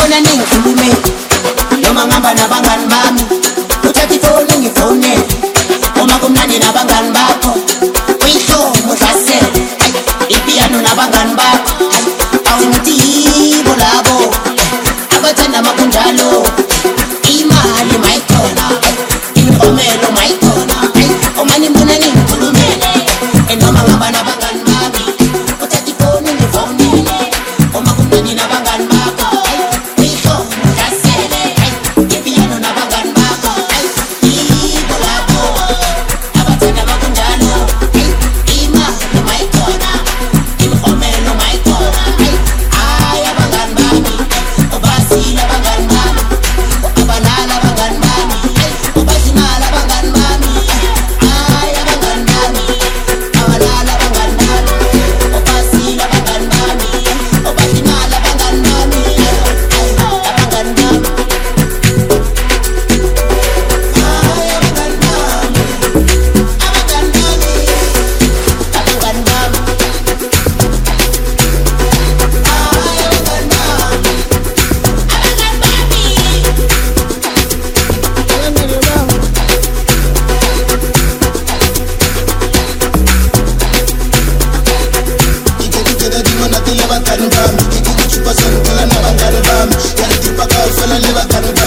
ngifuna ningikhulume noma ngihamba nabangani bami uthatha ifoni ngifone uma kumnandi nabangani bakho uyihlobo uhlasele ipiano nabangani bakho awungithi yibo labo abathanda makunjalo imali mayikhona imphomelo mayikhona uma nimbona ningikhulumele noma ngihamba nabangani bami uthatha ifoni ngifonele uma kumnandi nabangani bakho uyihlobo uhlasele ipiano nabangani bakho yibo labo abathanda makunjalo imali mayikhona imphomelo mayikhona ay abangani bami obasile abangani bami abalala abangani bami obazimala abangani bami ay abangani bami abalala abangani bami obasile abangani bami obazimala abangani bami abangani bami ay abangani bami abangani Bami,